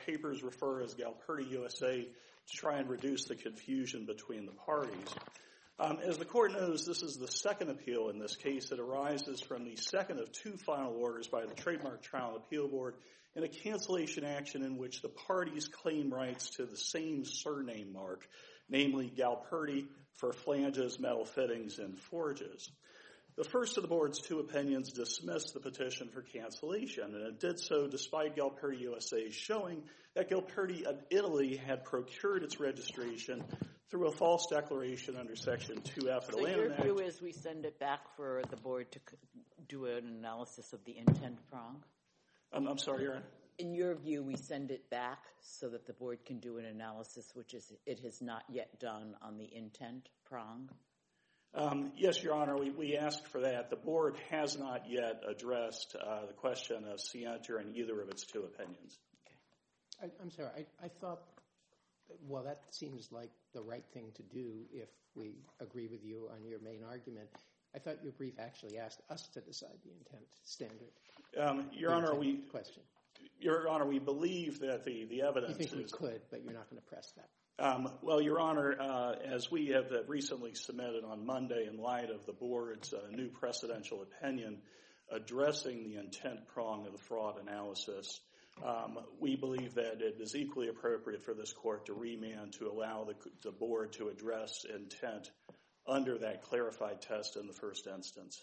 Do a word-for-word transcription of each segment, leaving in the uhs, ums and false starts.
papers refer as Galperti U S A to try and reduce the confusion between the parties. Um, as the Court knows, this is the second appeal in this case. It arises from the second of two final orders by the Trademark Trial and Appeal Board in a cancellation action in which the parties claim rights to the same surname mark, namely Galperti for flanges, metal fittings, and forges. The first of the Board's two opinions dismissed the petition for cancellation, and it did so despite Galperti U S A showing that Galperti of Italy had procured its registration through a false declaration under Section two F of the so Lanham Act. So your view is we send it back for the Board to do an analysis of the intent prong? Um, I'm sorry, Your Honor? In your view, we send it back so that the Board can do an analysis, which is it has not yet done on the intent prong? Um, yes, Your Honor, we, we asked for that. The Board has not yet addressed uh, the question of scienter in either of its two opinions. Okay. I, I'm sorry, I, I thought, well, that seems like the right thing to do if we agree with you on your main argument. I thought your brief actually asked us to decide the intent standard. Um, Your Honor, we question. Your Honor, we believe that the, the evidence You think is... we could, but you're not going to press that. Um, well, Your Honor, uh, as we have recently submitted on Monday in light of the Board's uh, new precedential opinion addressing the intent prong of the fraud analysis, um, we believe that it is equally appropriate for this Court to remand to allow the, the Board to address intent under that clarified test in the first instance.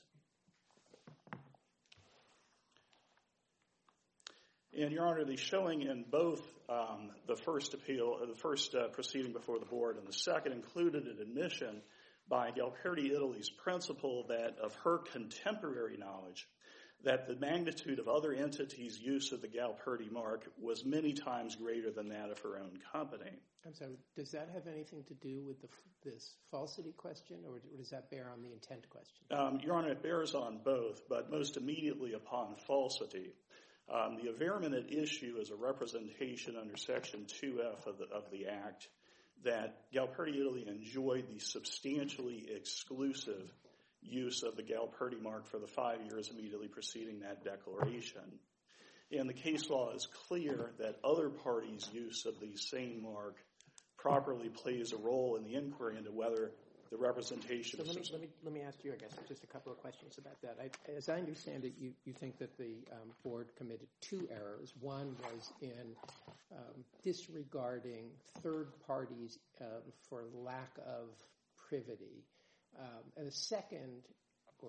And, Your Honor, the showing in both um, the first appeal, uh, the first uh, proceeding before the Board and the second included an admission by Galperti Italy's principal that of her contemporary knowledge that the magnitude of other entities' use of the Galperti mark was many times greater than that of her own company. I'm sorry, does that have anything to do with the, this falsity question, or does that bear on the intent question? Um, Your Honor, it bears on both, but most immediately upon falsity. Um, the averment at issue is a representation under Section two F of the, of the Act that Galperti Italy enjoyed the substantially exclusive use of the Galperti mark for the five years immediately preceding that declaration. And the case law is clear that other parties' use of the same mark properly plays a role in the inquiry into whether the representation... So let me, let me, let me ask you, I guess, just a couple of questions about that. I, as I understand it, you, you think that the um, Board committed two errors. One was in um, disregarding third parties uh, for lack of privity. Um, and the second um,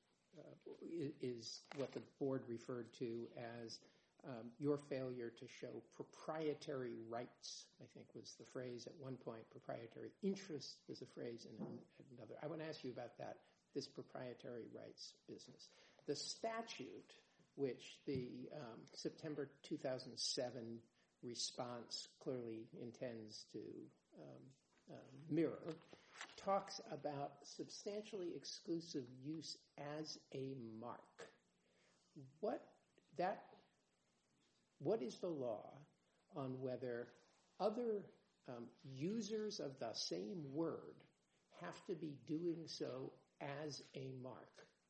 uh, is what the Board referred to as um, your failure to show proprietary rights, I think was the phrase at one point. Proprietary interest was a phrase in another. I want to ask you about that, this proprietary rights business. The statute, which the um, September two thousand seven response clearly intends to um, uh, mirror, talks about substantially exclusive use as a mark. What that what is the law on whether other um, users of the same word have to be doing so as a mark?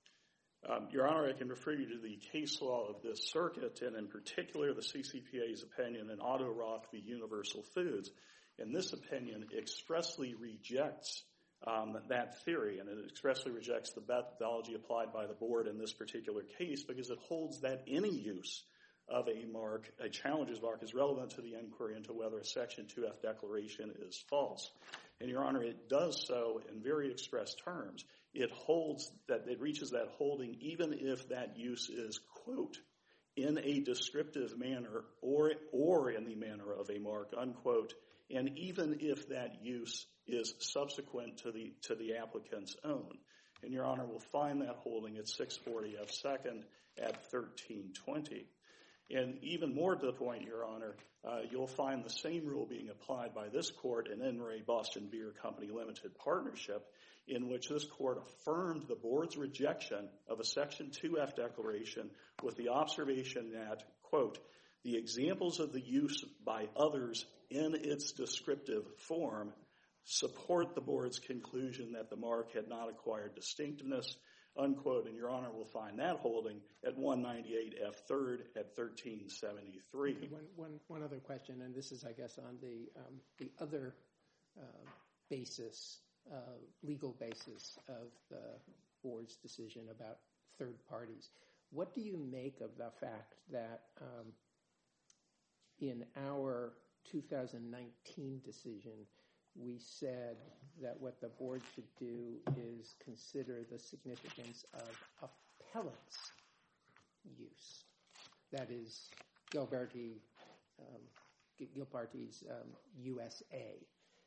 Um, Your Honor, I can refer you to the case law of this circuit, and in particular the C C P A's opinion in Otto Roth v. Universal Foods. And this opinion expressly rejects um, that theory, and it expressly rejects the methodology applied by the Board in this particular case because it holds that any use of a mark, a challenger's mark, is relevant to the inquiry into whether a Section two F declaration is false. And, Your Honor, it does so in very express terms. It holds that it reaches that holding even if that use is, quote, in a descriptive manner or or in the manner of a mark, unquote, and even if that use is subsequent to the to the applicant's own. And, Your Honor, we'll find that holding at six forty F second at thirteen twenty. And even more to the point, Your Honor, uh, you'll find the same rule being applied by this court in N R A Boston Beer Company Limited Partnership, in which this court affirmed the Board's rejection of a Section two F declaration with the observation that, quote, the examples of the use by others in its descriptive form support the Board's conclusion that the mark had not acquired distinctiveness unquote, and Your Honor will find that holding at one ninety-eight F third at thirteen seventy-three. Okay, one, one, one other question, and this is, I guess, on the, um, the other uh, basis, uh, legal basis of the board's decision about third parties. What do you make of the fact that um, in our two thousand nineteen decision, we said that what the board should do is consider the significance of appellant's use? That is, Gilberti, um, Gilbarty's um, U S A.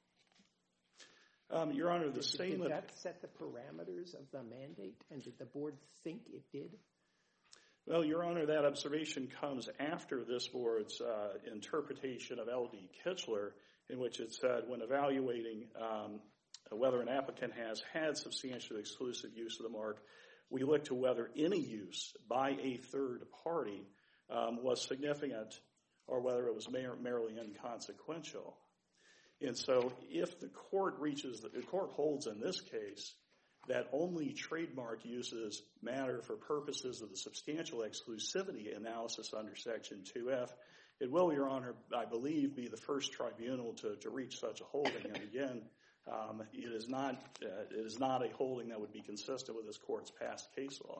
Um, Your Honor, the did, same... Did that set the parameters of the mandate, and did the board think it did? Well, Your Honor, that observation comes after this board's uh, interpretation of L D Kitchler, in which it said when evaluating um, whether an applicant has had substantially exclusive use of the mark, we look to whether any use by a third party um, was significant or whether it was mer- merely inconsequential. And so if the court reaches, the, the court holds in this case that only trademark uses matter for purposes of the substantial exclusivity analysis under Section two F, it will, Your Honor, I believe, be the first tribunal to, to reach such a holding. And again, um, it is not uh, it is not a holding that would be consistent with this court's past case law.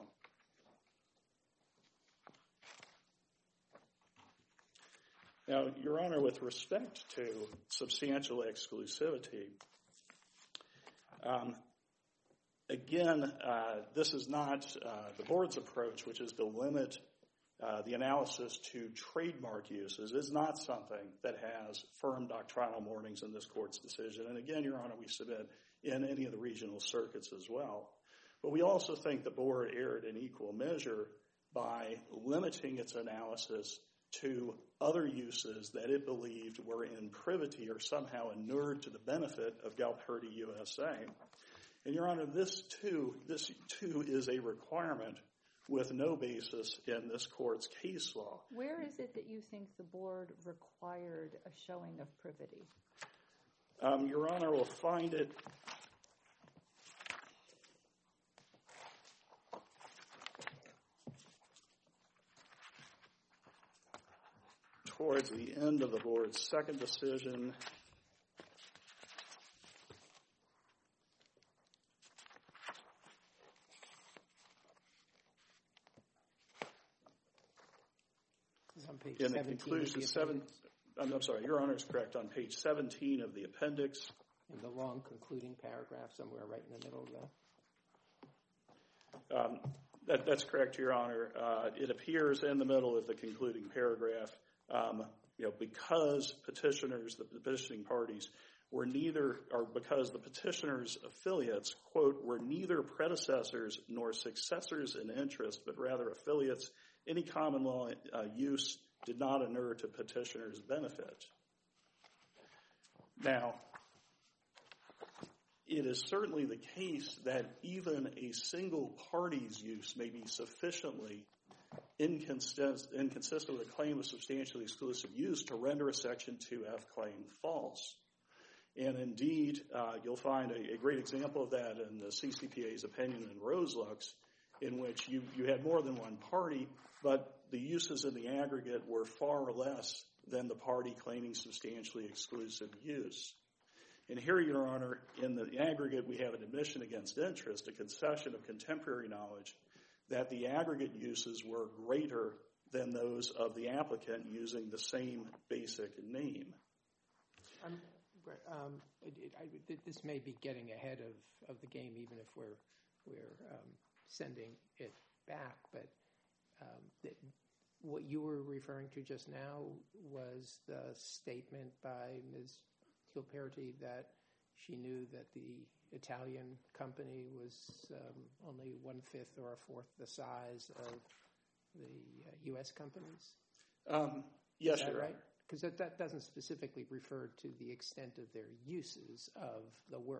Now, Your Honor, with respect to substantial exclusivity, um, again, uh, this is not uh, the board's approach, which is to limit uh, the analysis to trademark uses, is not something that has firm doctrinal moorings in this court's decision. And again, Your Honor, we submit in any of the regional circuits as well. But we also think the board erred in equal measure by limiting its analysis to other uses that it believed were in privity or somehow inured to the benefit of Gilberti U S A. And, Your Honor, this too, this too is a requirement with no basis in this court's case law. Where is it that you think the board required a showing of privity? Um, Your Honor will find it towards the end of the board's second decision. On page In the seventeen conclusion, of the seven, I'm, I'm sorry, Your Honor is correct. On page seventeen of the appendix, in the long concluding paragraph, somewhere right in the middle of that. Um, that, that's correct, Your Honor. Uh, it appears in the middle of the concluding paragraph, um, you know, because petitioners, the petitioning parties, were neither, or because the petitioners' affiliates, quote, were neither predecessors nor successors in interest, but rather affiliates, any common law uh, use did not inure to petitioners' benefit. Now, it is certainly the case that even a single party's use may be sufficiently inconsistent, inconsistent with a claim of substantially exclusive use to render a Section two F claim false. And indeed, uh, you'll find a, a great example of that in the C C P A's opinion in Roselux, in which you, you had more than one party, but the uses in the aggregate were far less than the party claiming substantially exclusive use. And here, Your Honor, in the aggregate, we have an admission against interest, a concession of contemporary knowledge, that the aggregate uses were greater than those of the applicant using the same basic name. Um, um, it, it, I, this may be getting ahead of, of the game, even if we're we're um, sending it back. But um, the, what you were referring to just now was the statement by Miz Gilberti that she knew that the Italian company was um, only one-fifth or a fourth the size of the uh, U S companies? Um, yes, Is that Your right? Honor. Because that, that doesn't specifically refer to the extent of their uses of the word.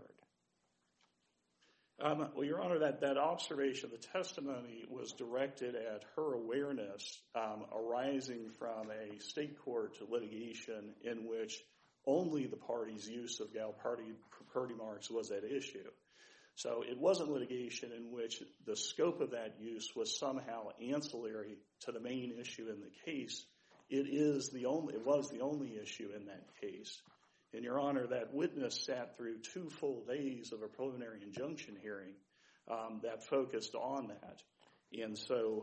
Um, well, Your Honor, that, that observation, the testimony was directed at her awareness um, arising from a state court litigation in which only the party's use of Gilberti marks was at issue. So it wasn't litigation in which the scope of that use was somehow ancillary to the main issue in the case. It is the only, it was the only issue in that case. And, Your Honor, that witness sat through two full days of a preliminary injunction hearing um, that focused on that. And so...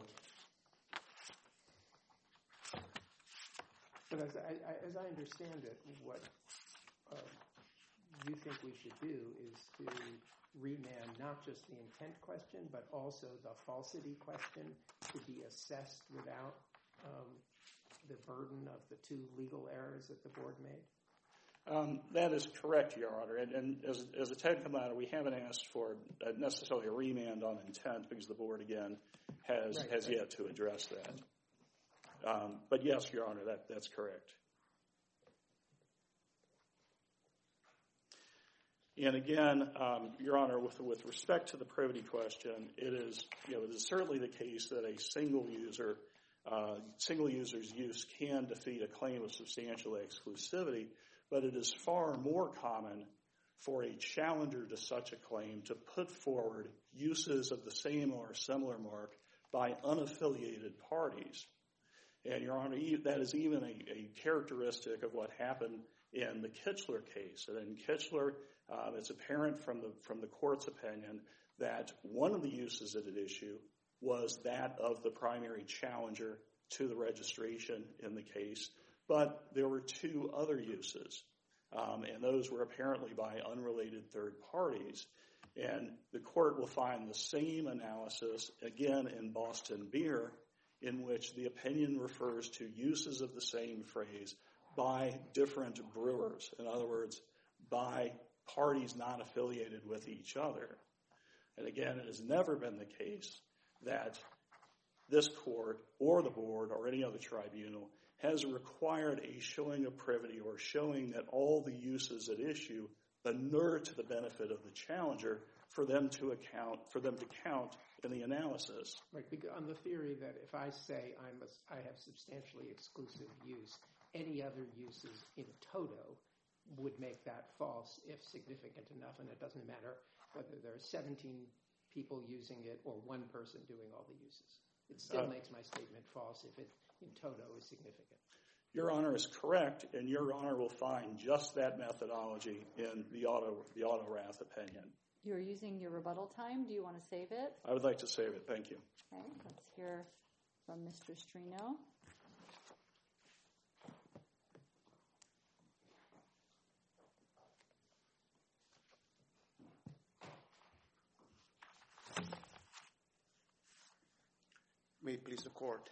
But as I, I, as I understand it, what uh, you think we should do is to remand not just the intent question, but also the falsity question to be assessed without um, the burden of the two legal errors that the board made? Um, that is correct, Your Honor. And, and as, as a technical matter, we haven't asked for necessarily a remand on intent because the board, again, has right, has right. yet to address that. Um, but yes, Your Honor, that, that's correct. And again, um, Your Honor, with with respect to the privity question, it is you know it is certainly the case that a single user, uh, single user's use can defeat a claim of substantial exclusivity, but it is far more common for a challenger to such a claim to put forward uses of the same or similar mark by unaffiliated parties. And, Your Honor, that is even a, a characteristic of what happened in the Kitchler case. And in Kitchler, um, it's apparent from the from the court's opinion that one of the uses at issue was that of the primary challenger to the registration in the case, but there were two other uses, um, and those were apparently by unrelated third parties. And the court will find the same analysis, again, in Boston Beer, in which the opinion refers to uses of the same phrase by different brewers. In other words, by parties not affiliated with each other. And again, it has never been the case that this court or the board or any other tribunal has required a showing of privity or showing that all the uses at issue inure to the benefit of the challenger for them to account, for them to count in the analysis. Right, on the theory that if I say I'm a, I have substantially exclusive use, any other uses in toto would make that false if significant enough, and it doesn't matter whether there are seventeen people using it or one person doing all the uses. It still uh, makes my statement false if it in toto is significant. Your Honor is correct, and Your Honor will find just that methodology in the auto the Auto-Rath opinion. You're using your rebuttal time. Do you want to save it? I would like to save it. Thank you. Okay, let's hear from Mister Strino. May it please the court.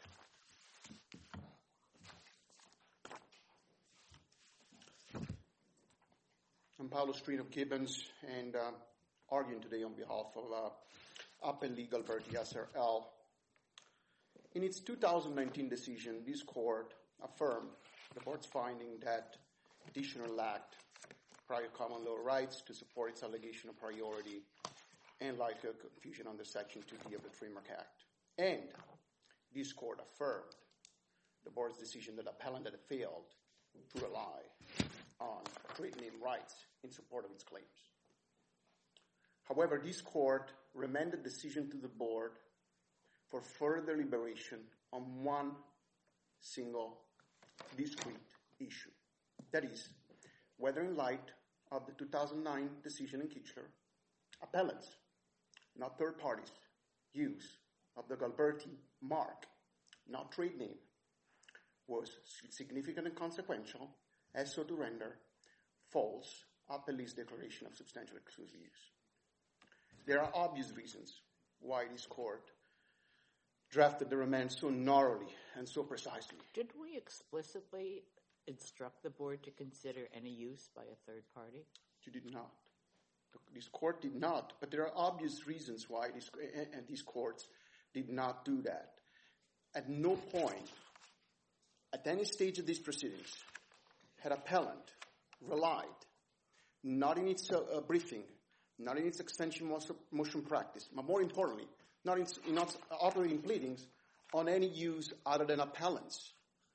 I'm Paolo Strino of Gibbons, and uh, arguing today on behalf of uh, Appellee Galberti S R L. In its two thousand nineteen decision, this court affirmed the board's finding that petitioner lacked prior common law rights to support its allegation of priority and likelihood of confusion under Section two D of the Trademark Act. And this court affirmed the board's decision that appellant had failed to rely on trade name rights in support of its claims. However, this court remanded decision to the board for further deliberation on one single discrete issue. That is, whether in light of the two thousand nine decision in Kitchler, appellants, not third parties, use of the Galberti mark, not trade name, was significant and consequential as so to render false appellee's declaration of substantial exclusive use. There are obvious reasons why this court drafted the remand so narrowly and so precisely. Did we explicitly instruct the board to consider any use by a third party? You did not. This court did not, but there are obvious reasons why this, and these courts did not do that. At no point, at any stage of these proceedings, had appellant relied, not in its uh, briefing, not in its extension motion practice, but more importantly, not in, in its operating pleadings, on any use other than appellants.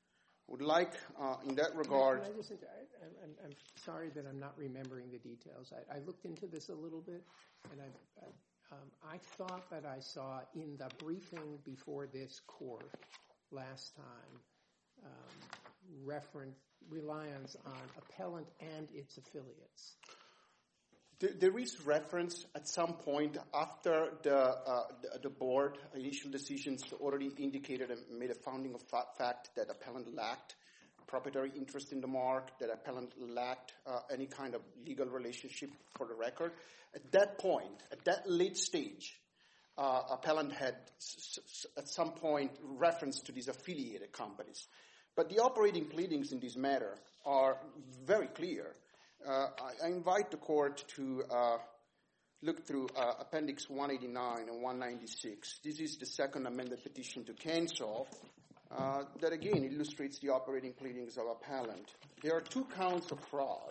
would like, uh, in that regard... Can I just, I, I'm, I'm sorry that I'm not remembering the details. I, I looked into this a little bit, and I, um, I thought that I saw in the briefing before this court last time um, reference, reliance on appellant and its affiliates. There is reference at some point after the, uh, the, the board initial decisions already indicated and made a founding of fact that appellant lacked proprietary interest in the mark, that appellant lacked uh, any kind of legal relationship for the record. At that point, at that late stage, uh, appellant had s- s- at some point reference to these affiliated companies. But the operating pleadings in this matter are very clear. Uh, I, I invite the court to uh, look through uh, Appendix one eighty-nine and one ninety-six. This is the second amended petition to cancel uh, that, again, illustrates the operating pleadings of appellant. There are two counts of fraud.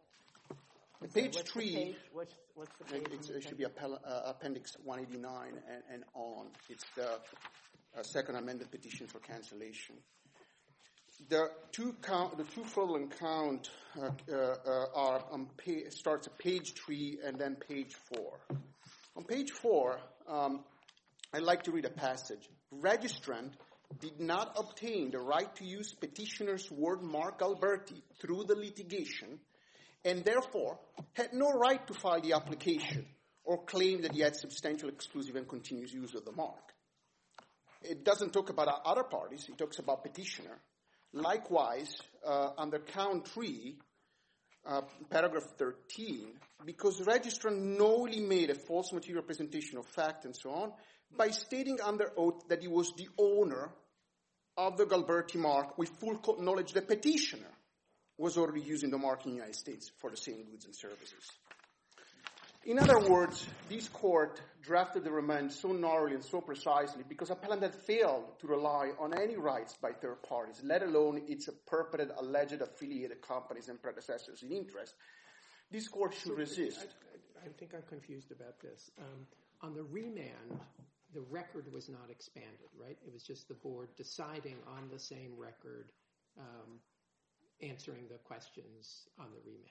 At page what's three, the page? What's, what's the page? it's, it should be appell- uh, Appendix one eighty-nine and, and on. It's the uh, second amended petition for cancellation. The two count, the two fraudulent count uh, uh, are on page, starts at page three and then page four. On page four, um, I'd like to read a passage. Registrant did not obtain the right to use petitioner's word mark Alberti through the litigation, and therefore had no right to file the application or claim that he had substantial, exclusive, and continuous use of the mark. It doesn't talk about other parties. It talks about petitioner. Likewise, uh, under count three, uh, paragraph thirteen, because the registrant knowingly made a false material presentation of fact and so on, by stating under oath that he was the owner of the Galberti mark with full knowledge the petitioner was already using the mark in the United States for the same goods and services. In other words, this court drafted the remand so narrowly and so precisely because appellant had failed to rely on any rights by third parties, let alone its purported alleged affiliated companies and predecessors in interest. This court should so, resist. I, I think I'm confused about this. Um, on the remand, the record was not expanded, right? It was just the board deciding on the same record, um, answering the questions on the remand.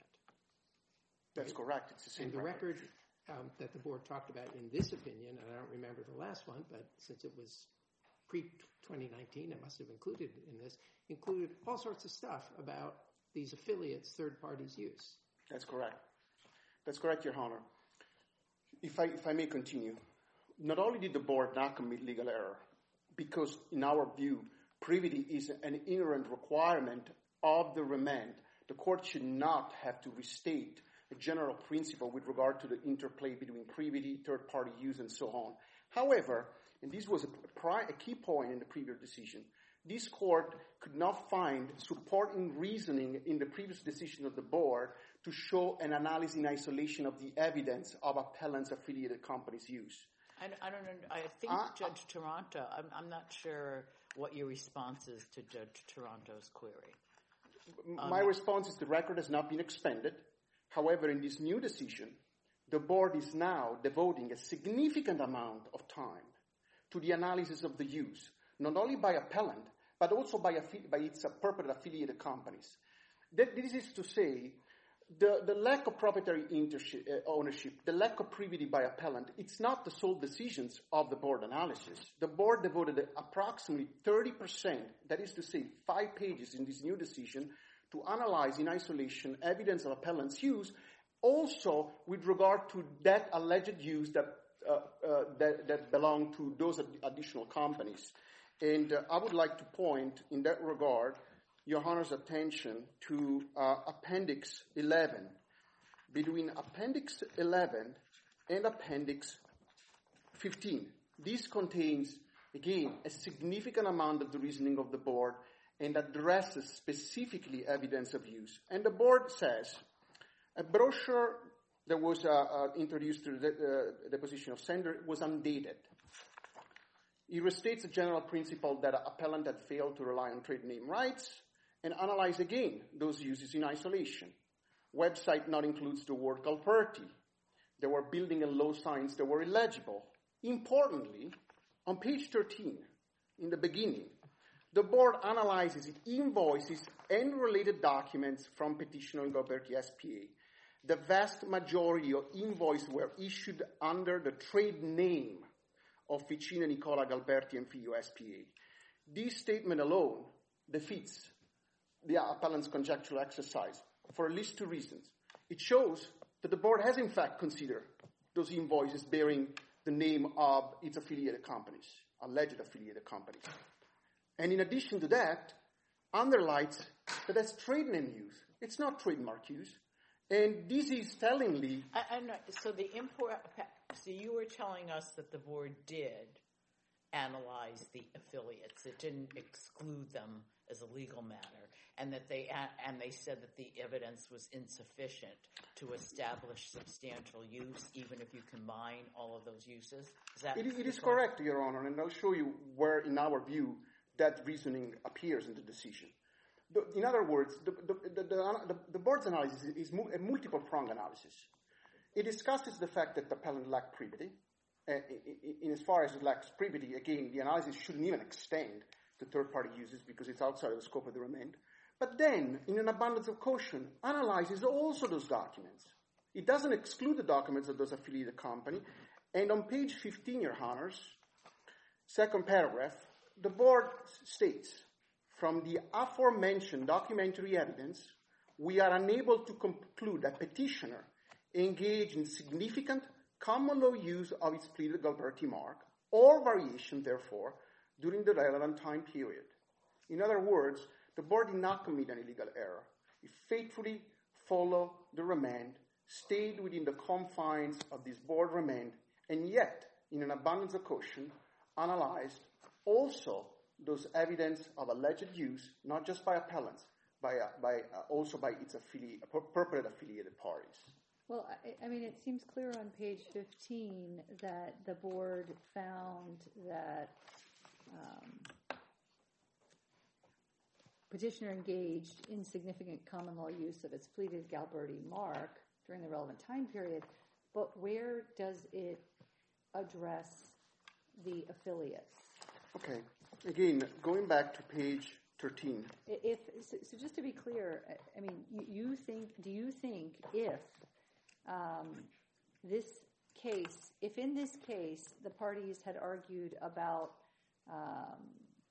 That's correct. It's the same and the record, record um, that the board talked about in this opinion, and I don't remember the last one, but since it was pre twenty nineteen, it must have included in this, included all sorts of stuff about these affiliates third parties use. That's correct. That's correct, Your Honor. If I, if I may continue, not only did the board not commit legal error, because in our view, privity is an inherent requirement of the remand, the court should not have to restate a general principle with regard to the interplay between privity, third-party use, and so on. However, and this was a, pri- a key point in the previous decision, this court could not find supporting reasoning in the previous decision of the board to show an analysis in isolation of the evidence of appellant's affiliated companies' use. I, I don't know. I think uh, Judge Taranto, I'm, I'm not sure what your response is to Judge Taranto's query. My um, response is the record has not been expanded. However, in this new decision, the board is now devoting a significant amount of time to the analysis of the use, not only by appellant, but also by, affi- by its uh, purported affiliated companies. That, this is to say, the, the lack of proprietary intership, uh, ownership, the lack of privity by appellant, it's not the sole decisions of the board analysis. The board devoted approximately thirty percent, that is to say, five pages in this new decision, to analyze in isolation evidence of appellant's use, also with regard to that alleged use that uh, uh, that, that belong to those ad- additional companies. And uh, I would like to point in that regard Your Honor's attention to uh, Appendix eleven. Between Appendix eleven and Appendix fifteen, this contains, again, a significant amount of the reasoning of the board and addresses specifically evidence of use. And the board says, a brochure that was uh, uh, introduced to the uh, deposition of sender was undated. It restates a general principle that an appellant had failed to rely on trade name rights and analyze again those uses in isolation. Website not includes the word Galperti. There were building and low signs that were illegible. Importantly, on page thirteen, in the beginning, the board analyzes its invoices and related documents from petitioner and Galperti S P A. The vast majority of invoices were issued under the trade name of Ficino Nicola Galperti and Figlio S P A. This statement alone defeats the appellant's conjectural exercise for at least two reasons. It shows that the board has in fact considered those invoices bearing the name of its affiliated companies, alleged affiliated companies. And in addition to that, underlights that that's trade name use. It's not trademark use. And this is tellingly... I, I'm not, so the import, so you were telling us that the board did analyze the affiliates. It didn't exclude them as a legal matter, and that they and they said that the evidence was insufficient to establish substantial use, even if you combine all of those uses. Is that it, it is correct, Your Honor, and I'll show you where, in our view, that reasoning appears in the decision. The, in other words, the, the, the, the, the board's analysis is a multiple-pronged analysis. It discusses the fact that the appellant lacked privity. Uh, in, in as far as it lacks privity, again, the analysis shouldn't even extend to third-party uses because it's outside of the scope of the remand. But then, in an abundance of caution, analyzes also those documents. It doesn't exclude the documents of those affiliated company. And on page fifteen, Your Honors, second paragraph, the board states, from the aforementioned documentary evidence, we are unable to conclude that petitioner engaged in significant common law use of its pleaded Galperti mark, or variation, therefore, during the relevant time period. In other words, the board did not commit any legal error. It faithfully followed the remand, stayed within the confines of this board remand, and yet, in an abundance of caution, analyzed also those evidence of alleged use, not just by appellants, by, uh, by uh, also by its affiliate, purported affiliated parties. Well, I, I mean, it seems clear on page fifteen that the board found that um, petitioner engaged in significant common law use of its pleaded Galperti mark during the relevant time period, but where does it address the affiliates? Okay. Again, going back to page thirteen. If so, so just to be clear, I mean, you, you think? Do you think if um, this case, if in this case the parties had argued about um,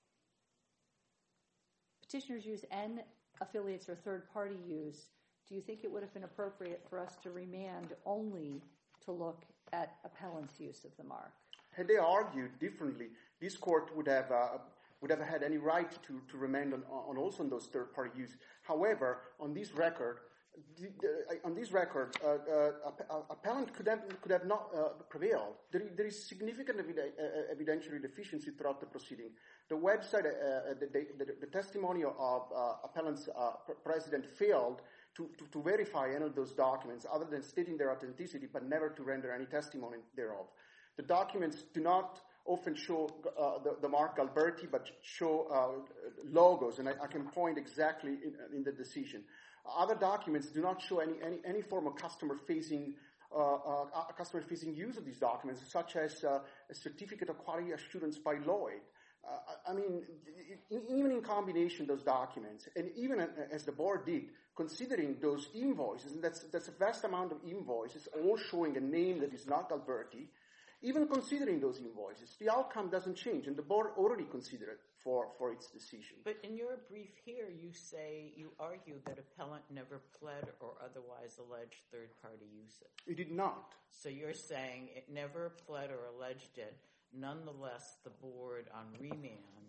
petitioner's use and affiliates or third-party use, do you think it would have been appropriate for us to remand only to look at appellant's use of the mark? Had they argued differently, this court would have uh, would have had any right to, to remand on, on also on those third-party use. However, on this record, the, the, on this record, uh, uh, appellant could have could have not uh, prevailed. There, there is significant evid- uh, evidentiary deficiency throughout the proceeding. The website, uh, the, the, the, the testimony of uh, appellant's uh, president failed to, to, to verify any of those documents, other than stating their authenticity, but never to render any testimony thereof. The documents do not often show uh, the, the mark Galperti, but show uh, logos, and I, I can point exactly in, in the decision. Other documents do not show any any, any form of customer-facing uh, uh, customer-facing use of these documents, such as uh, a certificate of quality assurance by Lloyd. Uh, I mean, even in combination, those documents, and even as the board did, considering those invoices, and that's that's a vast amount of invoices, all showing a name that is not Galperti. Even considering those invoices, the outcome doesn't change, and the board already considered it for, for its decision. But in your brief here, you say, you argue that appellant never pled or otherwise alleged third-party usage. It did not. So you're saying it never pled or alleged it. Nonetheless, the board on remand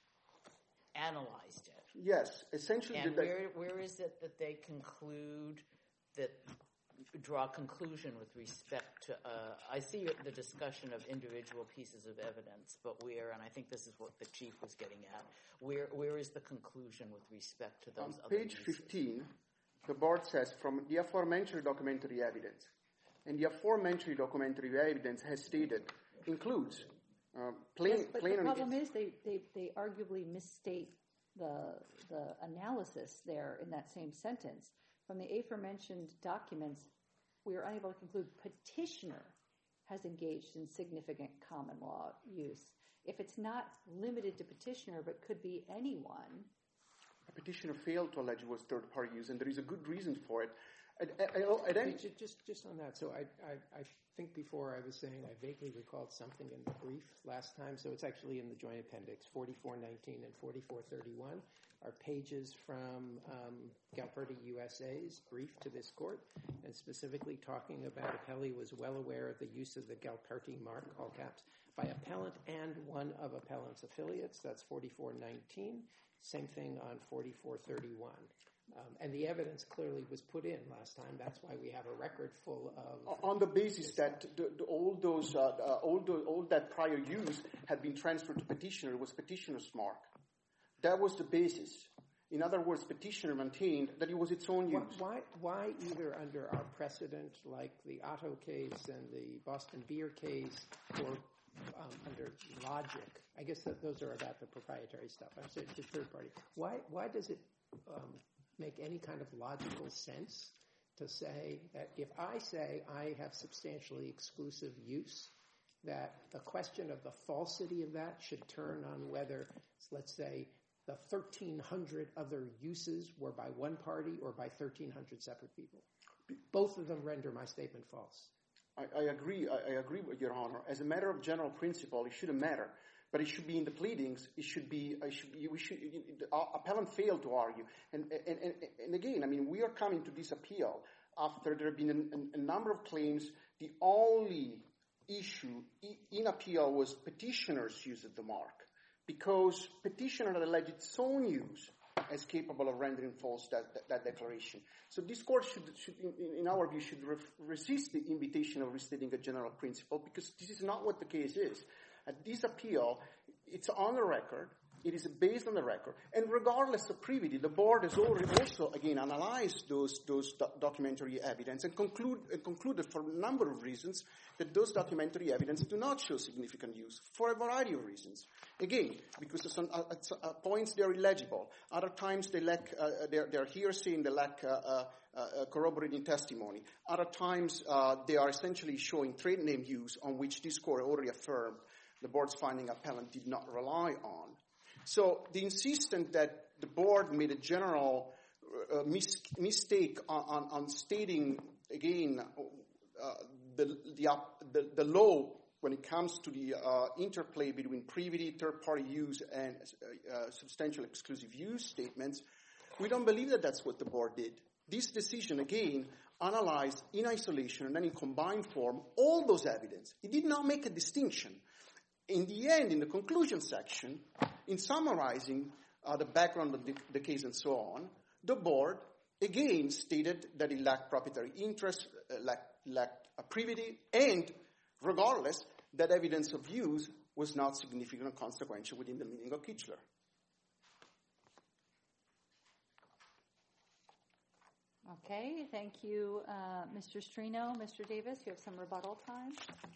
analyzed it. Yes, essentially. And the, where where is it that they conclude that? Draw a conclusion with respect to, uh, I see the discussion of individual pieces of evidence, but where, and I think this is what the chief was getting at, where where is the conclusion with respect to those on other page uses? fifteen, the board says, from the aforementioned documentary evidence, and the aforementioned documentary evidence has stated, includes uh, plain... Yes, but plain the problem is they, they, they arguably misstate the the analysis there in that same sentence. From the aforementioned documents, we are unable to conclude petitioner has engaged in significant common law use. if it's not limited to petitioner but could be anyone. A petitioner failed to allege it was third-party use, and there is a good reason for it. I, I, I, I then, just, just on that, so I, I, I think before I was saying I vaguely recalled something in the brief last time, so it's actually in the joint appendix. forty-four nineteen and forty-four thirty-one are pages from um, Galperti U S A's brief to this court, and specifically talking about appellee was well aware of the use of the Galperti mark, all caps, by appellant and one of appellant's affiliates. That's forty-four nineteen. Same thing on forty-four thirty-one. Um, and the evidence clearly was put in last time. That's why we have a record full of... On the basis that the, the, all those, uh, uh, all, the, all that prior use had been transferred to petitioner, it was petitioner's mark. That was the basis. In other words, petitioner maintained that it was its own use. Why, why either under our precedent, like the Otto case and the Boston Beer case, or um, under logic, I guess that those are about the proprietary stuff. I'm saying the third party. Why, why does it... Um, make any kind of logical sense to say that if I say I have substantially exclusive use, that the question of the falsity of that should turn on whether, let's say, the thirteen hundred other uses were by one party or by thirteen hundred separate people. Both of them render my statement false. I, I agree. I, I agree with Your Honor. As a matter of general principle, it shouldn't matter. But it should be in the pleadings. It should be. It should be we should. The appellant failed to argue, and and, and and again, I mean, we are coming to this appeal after there have been a, a number of claims. The only issue in appeal was petitioner's use of the mark, because petitioner had alleged its own use as capable of rendering false that, that, that declaration. So this court should, should in, in our view, should re- resist the invitation of restating a general principle, because this is not what the case is. At this appeal, it's on the record, it is based on the record, and regardless of privity, the board has already also, again, analyzed those, those do- documentary evidence and, conclude, and concluded for a number of reasons that those documentary evidence do not show significant use, for a variety of reasons. Again, because at, some, at, at points they're illegible, other times they lack, uh, they're, they're hearsay and they lack uh, uh, uh, corroborating testimony. Other times uh, they are essentially showing trade name use on which this court already affirmed the board's finding appellant did not rely on. So the insistence that the board made a general uh, mis- mistake on, on, on stating, again, uh, the, the, uh, the, the law when it comes to the uh, interplay between privity, third-party use, and uh, uh, substantial exclusive use statements, we don't believe that that's what the board did. This decision, again, analyzed in isolation and then in combined form all those evidence. It did not make a distinction. In the end, in the conclusion section, in summarizing uh, the background of the, the case and so on, the board again stated that it lacked proprietary interest, uh, lacked, lacked a privity, and regardless, that evidence of use was not significant or consequential within the meaning of Kichler. Okay, thank you, uh, Mister Strino. Mister Davis, you have some rebuttal time.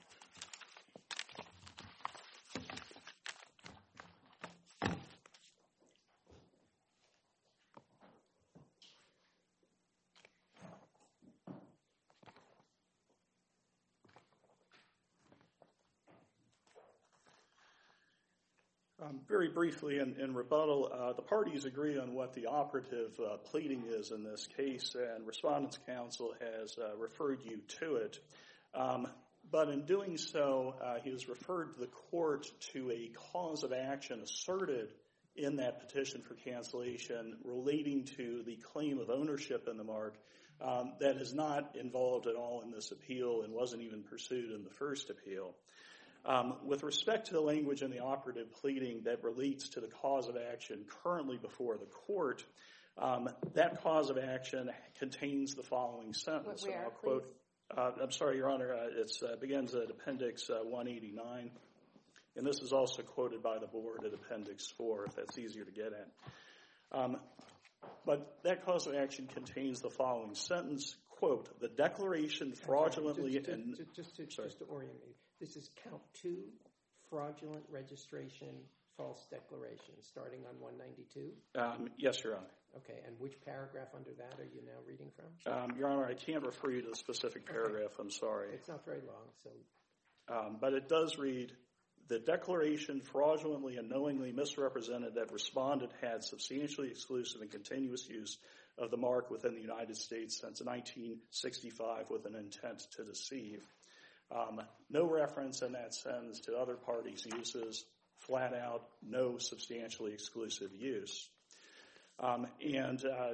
Um, very briefly, in, in rebuttal, uh, the parties agree on what the operative uh, pleading is in this case, and Respondents' Counsel has uh, referred you to it. Um, but in doing so, uh, he has referred the court to a cause of action asserted in that petition for cancellation relating to the claim of ownership in the mark um, that is not involved at all in this appeal and wasn't even pursued in the first appeal. Um, with respect to the language in the operative pleading that relates to the cause of action currently before the court, um, that cause of action contains the following sentence. Where, and I'll quote, please? uh, I'm sorry, Your Honor, uh, it uh, begins at Appendix uh, one eighty-nine, and this is also quoted by the board at Appendix four, if that's easier to get at. Um, but that cause of action contains the following sentence, quote, the declaration fraudulently... Just, and, just, just, to, just to orient me. This is count two, fraudulent registration, false declaration, starting on one ninety-two? Um, yes, Your Honor. Okay, and which paragraph under that are you now reading from? Um, Your Honor, I can't refer you to the specific paragraph. Okay. I'm sorry. It's not very long, so... Um, but it does read, the declaration fraudulently and knowingly misrepresented that respondent had substantially exclusive and continuous use of the mark within the United States since nineteen sixty-five with an intent to deceive. Um, no reference in that sentence to other parties' uses, flat out, no substantially exclusive use. Um, and uh,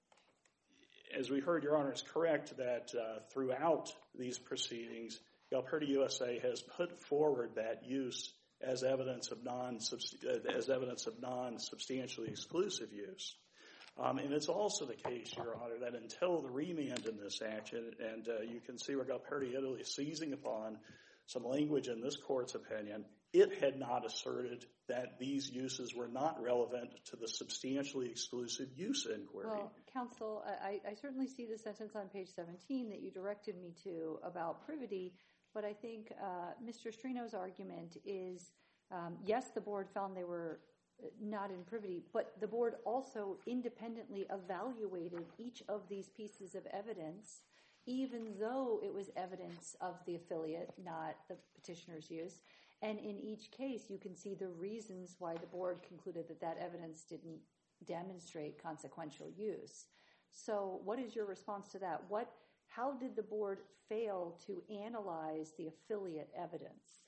as we heard, Your Honor is correct that uh, throughout these proceedings, Galperti U S A has put forward that use as evidence of non as evidence of non-substantially exclusive use. Um, and it's also the case, Your Honor, that until the remand in this action, and uh, you can see where Galperti Italy is seizing upon some language in this court's opinion, it had not asserted that these uses were not relevant to the substantially exclusive use inquiry. Well, counsel, I, I certainly see the sentence on page seventeen that you directed me to about privity, but I think uh, Mister Strino's argument is, um, yes, the board found they were not in privity, but the board also independently evaluated each of these pieces of evidence, even though it was evidence of the affiliate, not the petitioner's use. And in each case, you can see the reasons why the board concluded that that evidence didn't demonstrate consequential use. So what is your response to that? What, how did the board fail to analyze the affiliate evidence?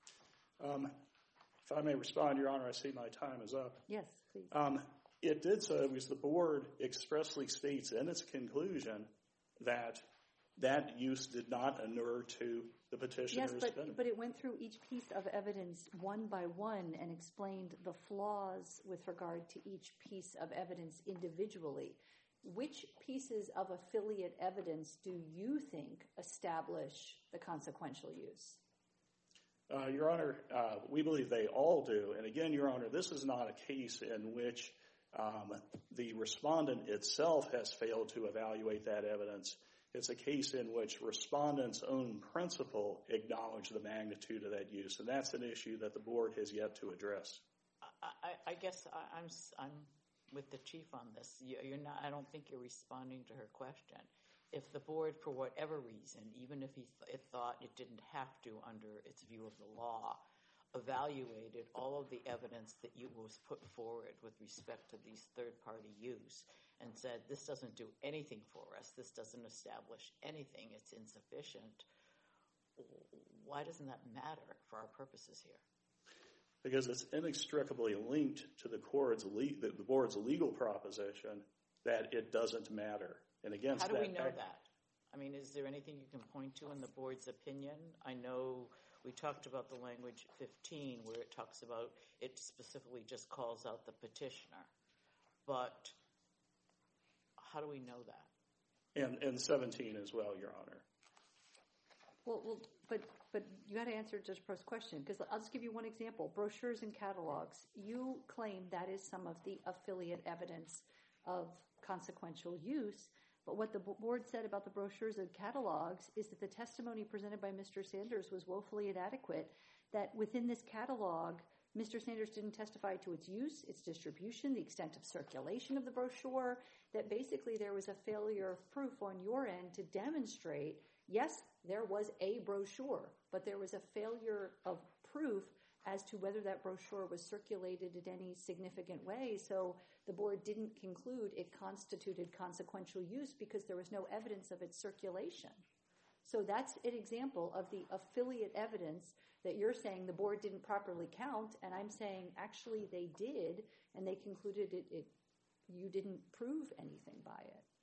Um, if I may respond, Your Honor, I see my time is up. Yes, please. Um, it did so because the board expressly states in its conclusion that that use did not inure to the petitioner's Yes, but, benefit. but it went through each piece of evidence one by one and explained the flaws with regard to each piece of evidence individually. Which pieces of affiliate evidence do you think establish the consequential use? Uh, Your Honor, uh, we believe they all do. And again, Your Honor, this is not a case in which um, the respondent itself has failed to evaluate that evidence. It's a case in which respondent's own principle acknowledged the magnitude of that use, and that's an issue that the board has yet to address. I, I, I guess I, I'm I'm with the chief on this. You, you're not. I don't think you're responding to her question. If the board, for whatever reason, even if he th- it thought it didn't have to under its view of the law, evaluated all of the evidence that you was put forward with respect to these third-party use and said, this doesn't do anything for us, this doesn't establish anything, it's insufficient, why doesn't that matter for our purposes here? Because it's inextricably linked to the board's, le- the board's legal proposition that it doesn't matter. And against How do that, we know act- that? I mean, is there anything you can point to in the board's opinion? I know we talked about the language fifteen where it talks about, it specifically just calls out the petitioner. But how do we know that? And, and seventeen as well, Your Honor. Well, well but but you got to answer Judge Prost's question, because I'll just give you one example. Brochures and catalogs. You claim that is some of the affiliate evidence of consequential use. But what the board said about the brochures and catalogs is that the testimony presented by Mister Sanders was woefully inadequate, that within this catalog, Mister Sanders didn't testify to its use, its distribution, the extent of circulation of the brochure, that basically there was a failure of proof on your end to demonstrate, yes, there was a brochure, but there was a failure of proof as to whether that brochure was circulated in any significant way. So the board didn't conclude it constituted consequential use because there was no evidence of its circulation. So that's an example of the affiliate evidence that you're saying the board didn't properly count, and I'm saying actually they did, and they concluded it, it you didn't prove anything by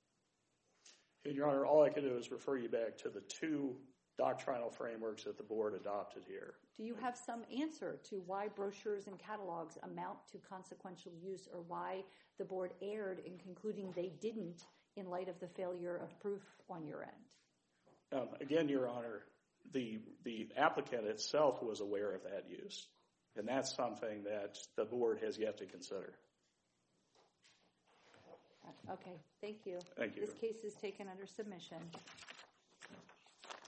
it. And Your Honor, all I can do is refer you back to the two doctrinal frameworks that the board adopted here. Do you have some answer to why brochures and catalogs amount to consequential use, or why the board erred in concluding they didn't in light of the failure of proof on your end? Um, again, Your Honor, the the applicant itself was aware of that use, and that's something that the board has yet to consider. Okay, thank you. Thank you. This case is taken under submission.